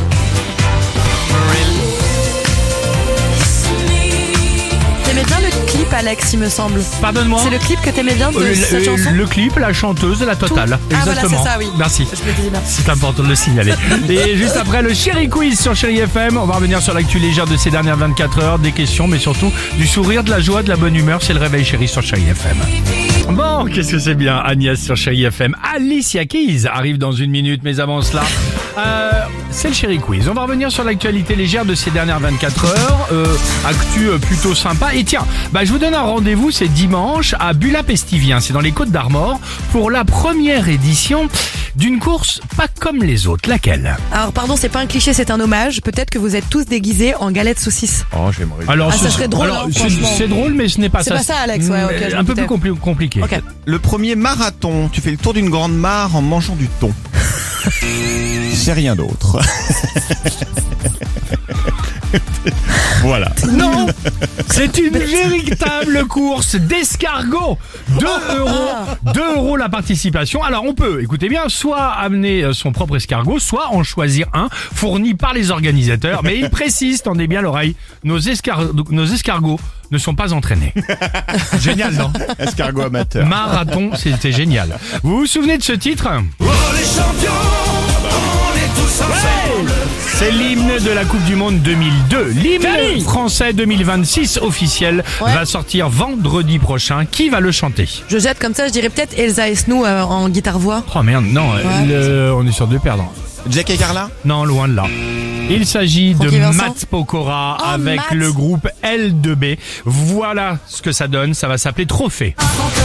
T'aimais bien le clip, Alex, il me semble. Pardonne-moi. C'est le clip que t'aimais bien de Euh, cette le, chanson. le clip, la chanteuse, la totale. Tout. Ah, voilà, Exactement. c'est ça, oui. Merci. Je me disais bien. C'est important de le signaler. Et juste après le Chéri Quiz sur Chéri F M, on va revenir sur l'actu légère de ces dernières vingt-quatre heures, des questions, mais surtout du sourire, de la joie, de la bonne humeur. C'est le réveil Chéri sur Chéri F M. Bon, qu'est-ce que c'est bien, Agnès sur Chéri F M. Alicia Keys arrive dans une minute, mais avant cela, euh, c'est le Chéri Quiz. On va revenir sur l'actualité légère de ces dernières vingt-quatre heures. Euh, actu euh, plutôt sympa. Et tiens, bah, je vous donne un rendez-vous, c'est dimanche à Bulat-Pestivien, c'est dans les Côtes d'Armor, pour la première édition d'une course pas comme les autres. Laquelle? Alors, pardon, c'est pas un cliché, c'est un hommage. Peut-être que vous êtes tous déguisés en galettes saucisses. Oh, j'aimerais. Alors, Ah, ça ce- serait drôle, alors, hein, c'est- franchement. c'est drôle, mais ce n'est pas C'est ça. pas ça, Alex, ouais, ok, je un me peu plus doutais. compli- compliqué. Ok. Le premier marathon, tu fais le tour d'une grande mare en mangeant du thon. C'est rien d'autre. Voilà. Non, c'est une véritable course d'escargot. deux euros, deux euros la participation. Alors on peut, écoutez bien, soit amener son propre escargot, soit en choisir un fourni par les organisateurs. Mais il précise, tendez bien l'oreille, nos, escar- nos escargots ne sont pas entraînés. Génial, non? Escargot amateur. Marathon, c'était génial. Vous vous souvenez de ce titre? Oh les champions, on est tous ensemble. C'est l'hymne de la Coupe du Monde deux mille deux. L'hymne français deux mille vingt-six officiel Ouais. va sortir vendredi prochain. Qui va le chanter? Je jette comme ça, je dirais peut-être Elsa Esnou euh, en guitare-voix. Oh merde, non, le- on est sûr de perdre. Jack et Carla. Non, loin de là. Il s'agit de Francky Vincent. Mats Pokora Oh, avec Mats. le groupe L deux B. Voilà ce que ça donne, ça va s'appeler Trophée.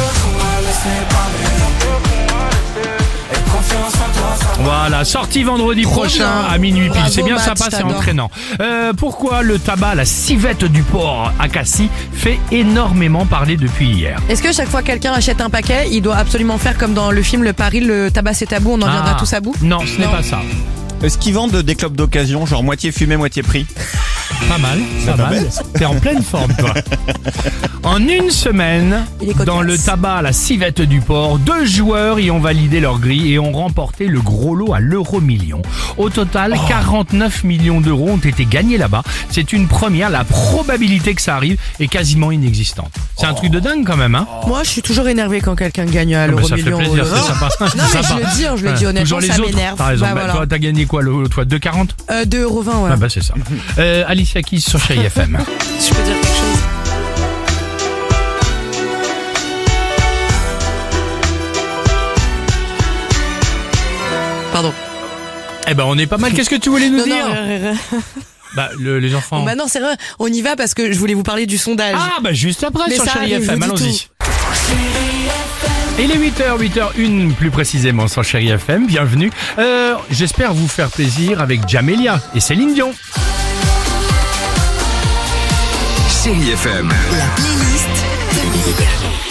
Voilà, sorti vendredi Trop prochain bien. à minuit pile. Bravo, C'est bien Matt, sympa, je c'est t'adore. entraînant. Euh, pourquoi le tabac, la civette du porc à Cassis, fait énormément parler depuis hier? Est-ce que chaque fois que quelqu'un achète un paquet, il doit absolument faire comme dans le film Le Pari, le tabac c'est tabou, on en viendra Ah. tous à bout? Non, ce n'est Non. pas ça. Est-ce qu'ils vendent des clopes d'occasion, genre moitié fumé, moitié pris? Pas mal, pas pas mal. bête. T'es en pleine forme, toi. En une semaine, Il est cocasse. dans le tabac à la civette du porc, deux joueurs y ont validé leur grille et ont remporté le gros lot à l'euro million. Au total, quarante-neuf millions d'euros ont été gagnés là-bas. C'est une première. La probabilité que ça arrive est quasiment inexistante. C'est un truc de dingue quand même, hein? Moi, je suis toujours énervé quand quelqu'un gagne à Ah bah, l'euro ça fait million. plaisir, ou- c'est sympa. Non, C'est mais je sympa. le dis, hein, je le dis Ouais. honnêtement, Toujours les ça autres. m'énerve. T'as raison. Bah, Bah, voilà. toi, t'as gagné quoi, le, toi, deux quarante? Euh, deux euros vingt, ouais. Ah bah c'est ça. Euh, Alicia Keys sur Chérie F M. Je peux dire quelque chose. Pardon. Eh ben on est pas mal. Qu'est-ce que tu voulais nous Non, dire? non, rien, rien, rien. Bah le- les enfants. Bon, bah non, c'est vrai, on y va parce que je voulais vous parler du sondage. Ah bah juste après Mais sur ça Chérie arrive, F M, je vous dis allons-y. Il est huit heures, huit heures une plus précisément sur Chérie F M, bienvenue. Euh, j'espère vous faire plaisir avec Jamelia et Céline Dion. Chérie F M. La playlist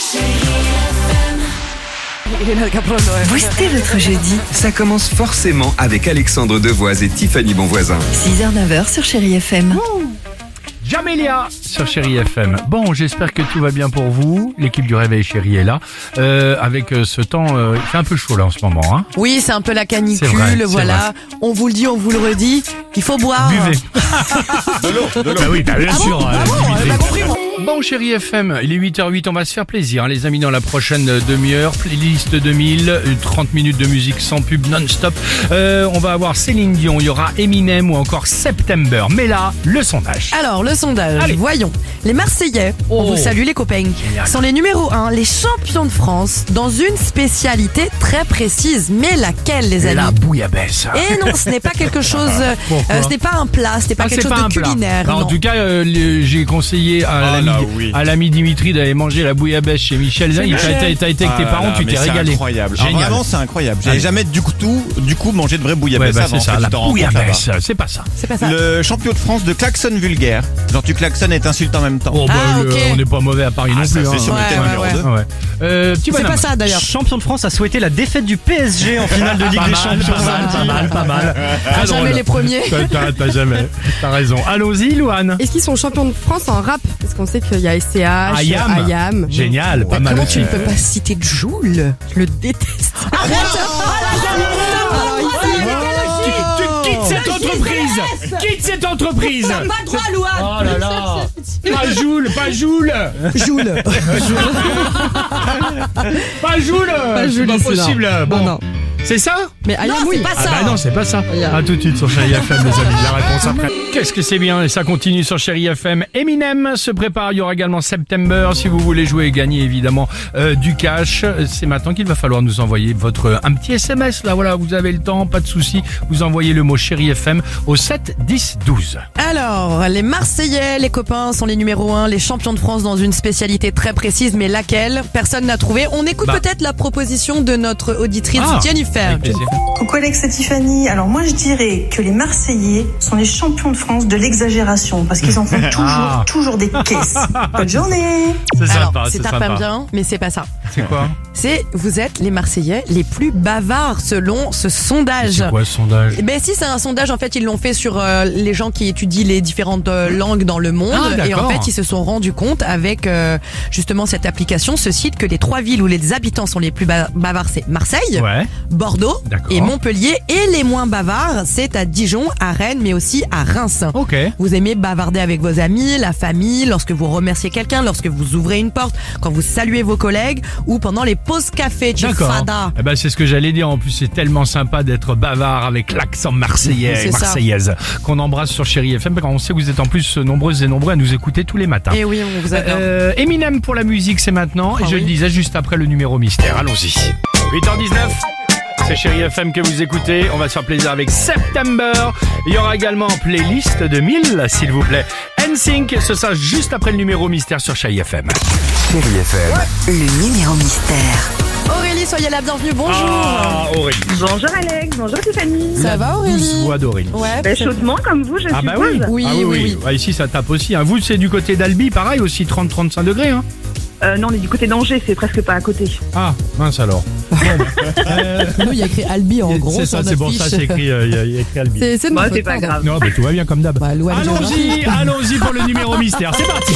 Il est là, Capron, ouais. Boostez votre jeudi. Ça commence forcément avec Alexandre Devoise et Tiffany Bonvoisin. six heures neuf heures sur Chérie F M. Jamelia sur Chérie F M. Bon, j'espère que tout va bien pour vous. L'équipe du Réveil Chérie est là. Euh, avec euh, ce temps, euh, il fait un peu chaud là en ce moment. Hein. Oui, c'est un peu la canicule, C'est vrai, c'est voilà. On vous le dit, on vous le redit. Il faut boire. Buvez. De l'eau, de l'eau. Bah oui, bah, bien Ah bon sûr. Ah euh, bon, buvez. elle a compris, moi. Bon, Chérie F M, il est huit heures huit, on va se faire plaisir, hein, les amis, dans la prochaine demi-heure. Playlist deux mille, trente minutes de musique sans pub non-stop. Euh, on va avoir Céline Dion, il y aura Eminem ou encore September. Mais là, le sondage. Alors, le sondage, Allez. voyons. Les Marseillais, on Oh. vous salue les copains, Génial. sont les numéros un, les champions de France, dans une spécialité très précise. Mais laquelle, les amis? La bouillabaisse. Et non, ce n'est pas quelque chose, euh, Pourquoi euh, ce n'est pas un plat, ce n'est pas Ah, quelque c'est chose pas de un plat. culinaire. Bah, en non. tout cas, euh, le- j'ai conseillé à Oh la non. l'ami, là, oui. à l'ami Dimitri d'aller manger la bouillabaisse chez Michel. T'as, t'as, t'as été avec tes Ah parents, là, tu mais t'es c'est régalé. incroyable. Alors, Génial. vraiment, c'est incroyable. J'avais Allez. jamais du coup, tout, du coup mangé de vraie Ouais, bouillabaisse bah, avant. c'est ça, tu la t'en rends compte bouillabaisse, là-bas. c'est pas ça. C'est pas ça. Le champion de France de klaxon vulgaire. Genre tu klaxonnes et t'insultes en même temps. Oh, bah, Ah, le- ok. on n'est pas mauvais à Paris Ah, non ça, plus. c'est hein. sur le Ouais, thème ouais, numéro ouais. deux. Ah ouais. Euh, petit C'est bonhomme. pas ça d'ailleurs. Champion de France a souhaité la défaite du P S G en finale de Ligue Pas des mal, Champions. pas mal, pas mal, pas mal. Ah, Très jamais drôle. les premiers. T'as, t'as- t'as jamais. T'as raison. Allons-y, Louane. Est-ce qu'ils sont champions de France en rap? Parce qu'on sait qu'il y a S C H, Ayam. Ayam. Génial, pas Bah, mal comment aussi. tu ne peux pas citer de Joule? Je le déteste. Tu, tu quittes cette entreprise. Quitte cette entreprise. Pas le droit, Louane. Oh là là. Pas Joule, pas Joule. Joule. Pas Joule. Pas C'est Joule, pas c'est possible. non. Bon. Non, non. C'est ça? Mais Ayam, Non, oui. c'est pas Ah ça. bah non, c'est pas ça. Regarde. A tout de suite sur Chérie F M, les amis. La réponse après. Qu'est-ce que c'est bien et ça continue sur Chérie F M. Eminem se prépare. Il y aura également September. Si vous voulez jouer et gagner évidemment euh, du cash, c'est maintenant qu'il va falloir nous envoyer votre un petit S M S. Là, voilà, vous avez le temps, pas de souci. Vous envoyez le mot Chérie F M au sept dix douze. Alors, les Marseillais, les copains, sont les numéros un, les champions de France dans une spécialité très précise, mais laquelle? Personne n'a trouvé. On écoute Bah. peut-être la proposition de notre auditrice Ah, Jennifer. avec plaisir. Coucou Alex et Tiffany. Alors moi je dirais que les Marseillais sont les champions de France de l'exagération parce qu'ils en font toujours, Ah. toujours des caisses. Bonne journée. C'est Alors, sympa, c'est c'est tapin sympa. bien, mais c'est pas ça. C'est quoi? C'est, vous êtes les Marseillais les plus bavards selon ce sondage. C'est quoi ce sondage? Eh Ben si, c'est un sondage, en fait, ils l'ont fait sur euh, les gens qui étudient les différentes euh, langues dans le monde. Ah, et en d'accord. fait, ils se sont rendus compte avec euh, justement cette application, ce site, que les trois villes où les habitants sont les plus ba- bavards, c'est Marseille, Ouais. Bordeaux D'accord. et Montpellier. Et les moins bavards, c'est à Dijon, à Rennes, mais aussi à Reims. Ok. Vous aimez bavarder avec vos amis, la famille, lorsque vous remerciez quelqu'un, lorsque vous ouvrez une porte, quand vous saluez vos collègues ou pendant les pauses café. D'accord. Fada. Eh ben, c'est ce que j'allais dire. En plus, c'est tellement sympa d'être bavard avec l'accent marseillais et C'est ça. marseillaise qu'on embrasse sur Chérie F M. Parce qu'on sait que vous êtes en plus nombreuses et nombreux à nous écouter tous les matins. Et oui, on vous adore. Euh, Eminem pour la musique, c'est maintenant. Ah et je oui. le disais juste après le numéro mystère. Allons-y. huit heures dix-neuf. C'est Chérie F M que vous écoutez. On va se faire plaisir avec September. Il y aura également en playlist de mille, s'il vous plaît. N Sync, ce sera juste après le numéro mystère sur Chérie F M. Chérie F M. Le numéro mystère. Aurélie, soyez la bienvenue, bonjour. Ah, Aurélie. Bonjour Alex, bonjour Tiffany. Ça va Douce Aurélie? voix d'Aurélie. Ouais. Ben, chaudement comme vous, je Ah bah suppose. oui. Oui, Ah oui, oui. Ah, ici ça tape aussi. Hein. Vous c'est du côté d'Albi, pareil aussi trente à trente-cinq degrés. Hein. Euh, non, on est du côté d'Angers, c'est presque pas à côté. Ah mince alors. Bon, euh, Nous, il y a écrit Albi en gros c'est sur ça, c'est notre pour ça fiche. c'est écrit, euh, il y a- il y a écrit Albi. C'est c'est de Moi, notre c'est pas faute, grave. Non, bah tout va bien comme d'hab. Bah, Louane Allons-y, allons-y pour le numéro mystère. C'est parti.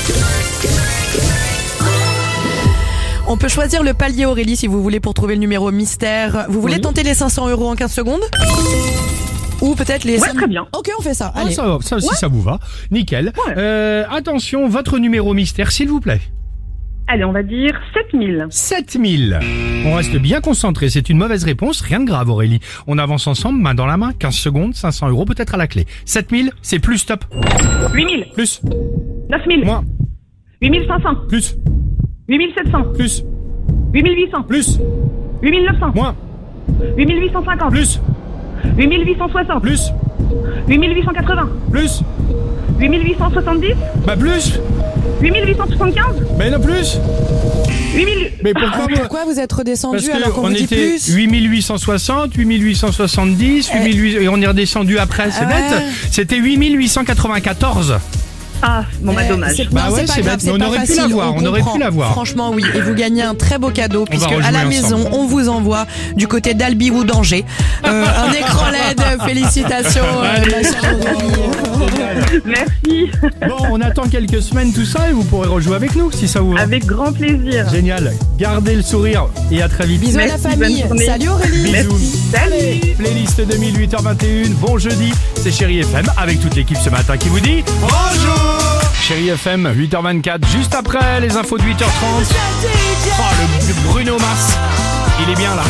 On peut choisir le palier Aurélie si vous voulez pour trouver le numéro mystère. Vous voulez Oui. tenter les cinq cents euros en quinze secondes? Ou peut-être les... Ouais, cinq- très bien. Ok, on fait ça. Ah, Allez. ça, va, ça aussi ça vous va. Nickel. Ouais. Euh, attention, votre numéro mystère, s'il vous plaît. Allez, on va dire sept mille. sept mille. On reste bien concentré. C'est une mauvaise réponse. Rien de grave, Aurélie. On avance ensemble, main dans la main. quinze secondes, cinq cents euros peut-être à la clé. sept mille, c'est plus, stop. huit mille. Plus. neuf mille. Moins. huit mille cinq cents. Plus. huit mille sept cents. Plus. huit mille huit cents. Plus. huit mille neuf cents. Moins. huit mille huit cent cinquante. Plus. huit mille huit cent soixante. Plus. huit mille huit cent quatre-vingts. Plus. huit mille huit cent soixante-dix. Bah plus. huit mille huit cent soixante-quinze. Mais non plus. huit mille. Mais pourquoi moi Pourquoi vous êtes redescendu Parce alors qu'on qu'on vous dit était plus? huit mille huit cent soixante, huit mille huit cent soixante-dix, huit mille huit cents, et on est redescendu après, c'est Ah bête. ouais. C'était huit mille huit cent quatre-vingt-quatorze. Ah, bon, bah Euh, dommage. c'est- Bah non, ouais, c'est pas c'est grave, bête, c'est mais on pas aurait pu facile, l'avoir, on aurait pu comprend. l'avoir. Franchement, oui. Et vous gagnez un très beau cadeau, puisque à la rejouer maison, ensemble. on vous envoie du côté d'Albi ou d'Angers euh, un écran L E D. Félicitations, euh, ma chère Aurélie. Merci. Bon, on attend quelques semaines tout ça et vous pourrez rejouer avec nous si ça vous va. Avec grand plaisir. Génial. Gardez le sourire et à très vite. Bisous à la Merci, famille. bonne journée. Salut Aurélie. Bisous. Salut. Playlist deux mille huit heures vingt et une. Bon jeudi, c'est Chérie F M avec toute l'équipe ce matin qui vous dit bonjour. Chérie F M, huit heures vingt-quatre, juste après les infos de huit heures trente. Oh, le, le Bruno Mars, il est bien là.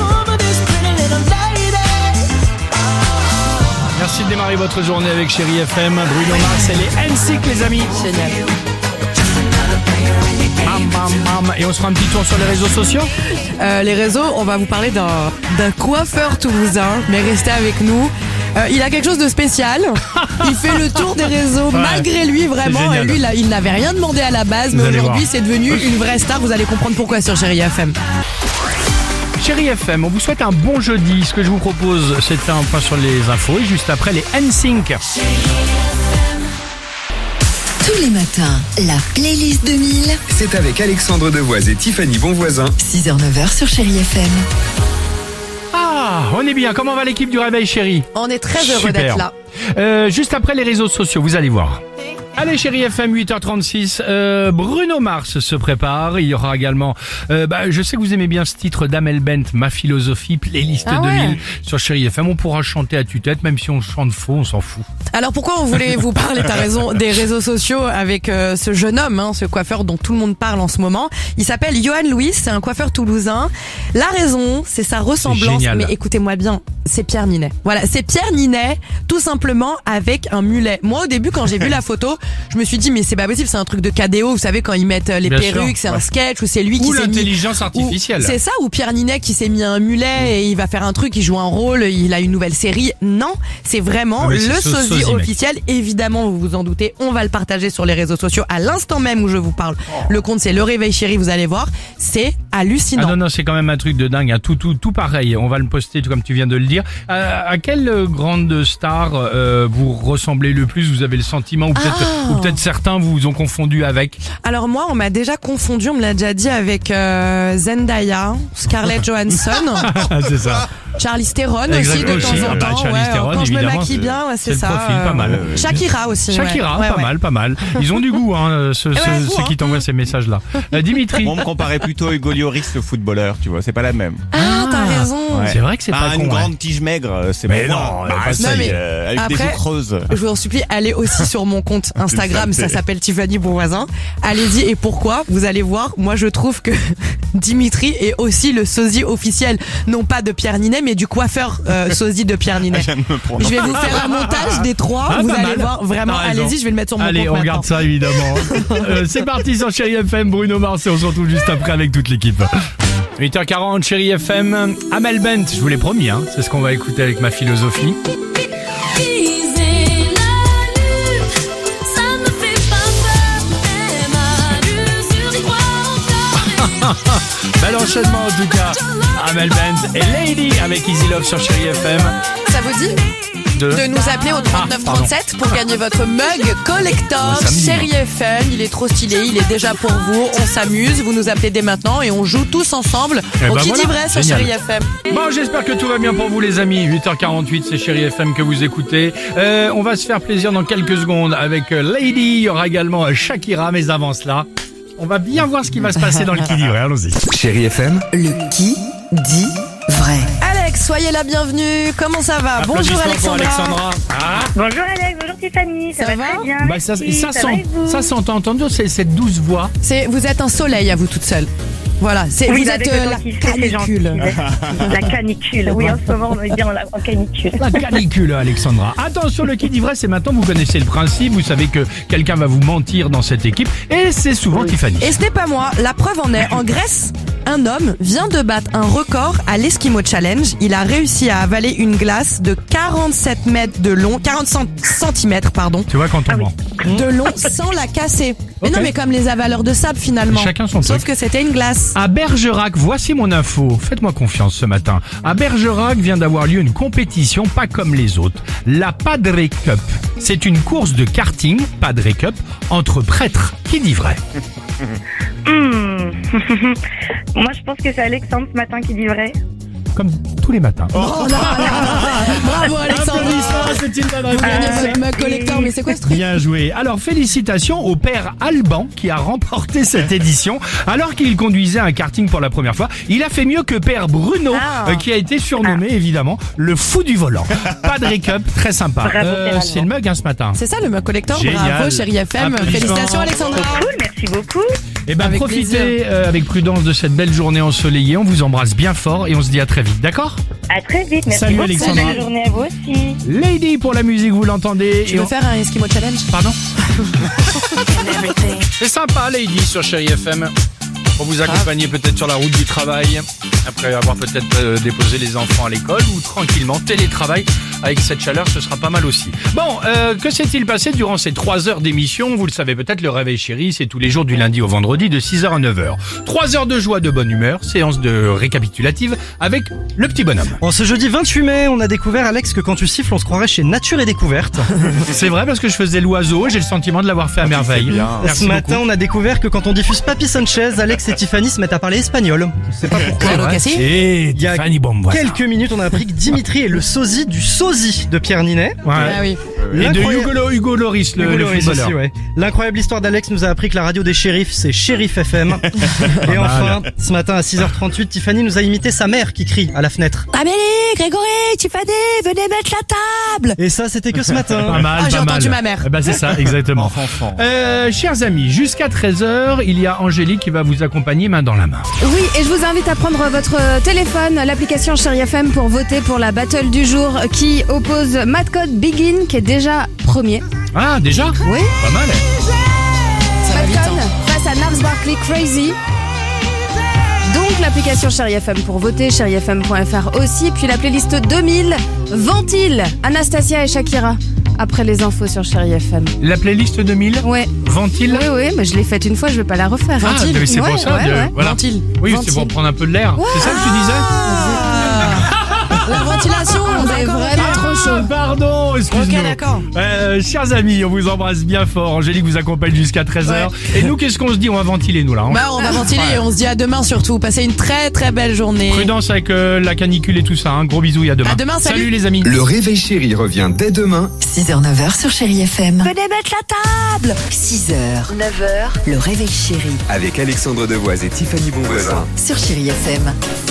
Merci de démarrer votre journée avec Chérie F M. Bruno Mars et les N Sync, les amis. Génial. Bam, bam, bam. Et on se fera un petit tour sur les réseaux sociaux. Euh, les réseaux, on va vous parler d'un d'un coiffeur toulousain, mais restez avec nous. Euh, il a quelque chose de spécial. Il fait le tour des réseaux Ouais. malgré lui, vraiment. C'est génial. Lui, là, il n'avait rien demandé à la base, mais Vous allez aujourd'hui, voir. c'est devenu une vraie star. Vous allez comprendre pourquoi sur Chérie F M. Chérie F M, on vous souhaite un bon jeudi. Ce que je vous propose, c'est un point sur les infos et juste après les N Sync. Tous les matins, la playlist deux mille, C'est avec Alexandre Devoise et Tiffany Bonvoisin. six heures neuf heures sur Chérie F M. Ah, on est bien. Comment va l'équipe du Réveil, chérie? On est très heureux Super. d'être là. Euh, juste après les réseaux sociaux, vous allez voir. Allez, Chérie F M, huit heures trente-six, euh, Bruno Mars se prépare. Il y aura également, euh, bah, je sais que vous aimez bien ce titre d'Amel Bent, Ma philosophie, playlist Ah ouais. deux mille sur Chérie F M. On pourra chanter à tue-tête, même si on chante faux, on s'en fout. Alors pourquoi on voulait vous parler, t'as raison, des réseaux sociaux avec euh, ce jeune homme, hein, ce coiffeur dont tout le monde parle en ce moment. Il s'appelle Johan Louis, c'est un coiffeur toulousain. La raison, c'est sa ressemblance. génial. Mais écoutez-moi bien, c'est Pierre Ninet. Voilà, c'est Pierre Ninet, tout simplement avec un mulet. Moi au début quand j'ai vu la photo, je me suis dit mais c'est pas possible, c'est un truc de K D O, vous savez quand ils mettent euh, les Bien perruques, sûr, c'est un ouais. sketch ou c'est lui qui Ou s'est mis... l'intelligence Ou- artificielle. C'est ça, ou Pierre Ninet qui s'est mis un mulet et il va faire un truc, il joue un rôle, il a une nouvelle série. Non, c'est vraiment Ah oui, le c'est so- sosie sosie, mec. officiel. Évidemment, vous vous en doutez, on va le partager sur les réseaux sociaux à l'instant même où je vous parle. Le compte c'est Le Réveil Chéri, vous allez voir, c'est hallucinant. Ah non, non, c'est quand même un truc de dingue, hein. tout, tout, tout pareil. On va le poster, tout comme tu viens de le dire. Euh, à quelle euh, grande star euh, vous ressemblez le plus? Vous avez le sentiment, ou peut-être Ah. ou peut-être certains vous vous ont confondu avec. Alors moi, on m'a déjà confondu, on me l'a déjà dit avec euh, Zendaya, Scarlett Johansson, c'est ça. Charlize Theron aussi Exact, de aussi. temps en Ah bah, temps. Charlize ouais, Theron, quand je me évidemment, maquille c'est- bien, ouais, c'est c'est le ça. profil, pas mal. euh, Shakira aussi. ouais. Shakira, Ouais, pas ouais. mal, pas mal. Ils ont du goût, hein, ceux, ouais, ceux- vous, ceux hein. qui t'envoient ces messages-là. Euh, Dimitri. On me comparait plutôt à Hugo Lloris, le footballeur, tu vois, c'est pas la même. Ah, t'as raison. Ouais. C'est vrai que c'est Ah, pas une con. grande ouais. tige maigre, c'est Mais bon. non, Bah, pas si, ça. Mais euh, avec des après- joues creuses. Je vous en supplie, allez aussi sur mon compte Instagram, ça saleté. s'appelle Tiffany Bonvoisin. Allez-y, et pourquoi? Vous allez voir, moi je trouve que Dimitri est aussi le sosie officiel, non pas de Pierre Ninet, mais du coiffeur euh, sosie de Pierre Ninet. Je viens de me prendre. Je vais vous faire un montage des trois, Ah, vous pas allez mal. voir, vraiment, T'as raison. allez-y, je vais le mettre sur mon Allez, compte on maintenant. regarde ça évidemment. Euh, c'est parti sur Chérie F M, Bruno Mars, et on se retrouve juste après avec toute l'équipe. huit heures quarante, Chérie F M, Amel Bent, je vous l'ai promis, hein, c'est ce qu'on va écouter avec Ma philosophie. Bel enchaînement en tout cas. Amel Bent et Lady avec Easy Love sur Chérie F M. Ça vous dit De... de nous appeler au trente-neuf trente-sept pour gagner votre mug collector Le samedi, Chérie F M. Il est trop stylé, il est déjà pour vous. On s'amuse, vous nous appelez dès maintenant et on joue tous ensemble Eh au ben Qui voilà, dit vrai sur génial. Chérie F M. Bon, j'espère que tout va bien pour vous les amis. huit heures quarante-huit, c'est Chérie F M que vous écoutez. Euh, on va se faire plaisir dans quelques secondes avec euh, Lady. Il y aura également euh, Shakira, mais avant cela, on va bien voir ce qui va se passer dans le Qui dit vrai. Allons-y. Chérie F M, Le qui dit vrai. Alex, soyez la bienvenue. Comment ça va? Bonjour Applaudissements pour Alexandra. Alexandra. Ah, Bonjour Alex, bonjour Tiffany, ça, Ça va, va très bien. bah ça, et ça, merci, sent, va et vous ça s'entend, entendu, c'est cette douce voix. C'est, vous êtes un soleil à vous toute seule. Voilà, c'est, Oui, vous avec êtes le euh, temps la qui fait, c'est gentil. canicule. La canicule, oui, en ce moment on est bien en, la- en canicule. La canicule, Alexandra. Attention, le Qui dit vrai, c'est maintenant, vous connaissez le principe, vous savez que quelqu'un va vous mentir dans cette équipe, et c'est souvent Tiffany. Et ce n'est pas moi, la preuve en est, en Grèce, un homme vient de battre un record à l'Eskimo Challenge. Il a réussi à avaler une glace de quarante-sept mètres de long, quarante centimètres, pardon, Tu vois quand on Ah oui. ment. de long sans la casser. Mais Ok. non, mais comme les avaleurs de sable finalement. Chacun son Sauf truc. que c'était une glace. À Bergerac, voici mon info. Faites-moi confiance ce matin. À Bergerac vient d'avoir lieu une compétition pas comme les autres. La Padre Cup. C'est une course de karting, Padre Cup, entre prêtres. Qui dit vrai? Hmm. Moi je pense que c'est Alexandre ce matin qui dit vrai. Comme tous les matins. Oh là là. Bravo Alexandra. c'est une bonne Vous gagnez Euh, votre mug collector, mais c'est quoi ce truc? Bien joué. Alors félicitations au père Alban qui a remporté cette édition. Alors qu'il conduisait un karting pour la première fois, il a fait mieux que père Bruno, Ah. euh, qui a été surnommé évidemment le fou du volant. Padre Cup, très sympa. Bravo, père Alban. c'est le mug hein, ce matin. C'est ça le mug collector. Génial. Bravo Chérie F M. Applaudissements. Félicitations Alexandra. Cool, merci beaucoup. Eh ben Avec profitez plaisir. euh, avec prudence de cette belle journée ensoleillée. On vous embrasse bien fort et on se dit à très vite, d'accord? À très vite, merci Salut, beaucoup. Alexandra. Bonne journée à vous aussi. Lady pour la musique, vous l'entendez. Tu Et veux on- faire un Eskimo Challenge? Pardon? C'est sympa, Lady, sur Chérie F M. Pour vous accompagner peut-être sur la route du travail, après avoir peut-être euh, déposé les enfants à l'école ou tranquillement télétravail avec cette chaleur, ce sera pas mal aussi. Bon, euh, que s'est-il passé durant ces trois heures d'émission? Vous le savez peut-être, le Réveil Chéri, c'est tous les jours du lundi au vendredi de six heures à neuf heures. trois heures de joie, de bonne humeur, séance de récapitulative avec le petit bonhomme. En ce jeudi vingt-huit mai, on a découvert, Alex, que quand tu siffles, on se croirait chez Nature et Découverte. C'est vrai parce que je faisais l'oiseau et j'ai le sentiment de l'avoir fait à merveille. Merci Ce matin, beaucoup. on a découvert que quand on diffuse Papi Sanchez, Alex et Tiffany se mettent à parler espagnol. Je sais pas pourquoi. Claro que si. Et Il y a Tiffany Bomboisa. quelques minutes, on a appris que Dimitri est le sosie du sosie de Pierre Ninet. Ouais. Ah oui. Et de L'incroyable- Hugo, Hugo Loris, le, Hugo le Lloris footballeur. aussi, ouais. L'incroyable histoire d'Alex nous a appris que la radio des shérifs, c'est Shérif F M. Et enfin, ce matin à six heures trente-huit, Tiffany nous a imité sa mère qui crie à la fenêtre. Amélie, Grégory, Tiffany, venez mettre la table. Et ça, c'était que ce matin. Pas mal, Ah, j'ai pas entendu mal. ma mère. Eh ben, c'est ça, exactement. Enfant, enfant. Euh, chers amis, jusqu'à treize heures, il y a Angélique qui va vous accompagner main dans la main. Oui, et je vous invite à prendre votre téléphone, l'application Chéri F M, pour voter pour la battle du jour qui oppose Mad Code Begin, qui est déjà premier. Ah, déjà? Oui. Pas mal. Ça va Mad vite, hein. Code face à Nars Barkley Crazy. Donc l'application Chéri F M pour voter, chéri f m point f r aussi, puis la playlist deux mille, Ventile, Anastasia et Shakira. Après les infos sur Chéri F M. La playlist deux mille? Ouais. Ventile? Oui, oui, mais je l'ai faite une fois, je vais pas la refaire. Ah, Ventile. mais c'est Ouais, pour ça. ouais, de- ouais. voilà. Ventile. Oui, c'est Ventile. pour prendre un peu de l'air. C'est ça que tu disais? La ventilation, Vous avez d'accord, vraiment ok. trop chaud. Ah, pardon, excuse-nous. Ok, d'accord. Euh, chers amis, on vous embrasse bien fort. Angélique vous accompagne jusqu'à treize heures. Et nous, qu'est-ce qu'on se dit? On va ventiler, nous, là. hein. Bah, on va ventiler et on se dit à demain surtout. Passez une très très belle journée. Prudence avec euh, la canicule et tout ça. Hein. Gros bisous et à demain. À demain, salut. les amis. Le Réveil Chéri revient dès demain six heures neuf heures sur Chéri F M. Venez mettre la table. six heures neuf heures, le réveil chéri avec Alexandre Devoise et Tiffany Bonvoisin. sur Chéri F M.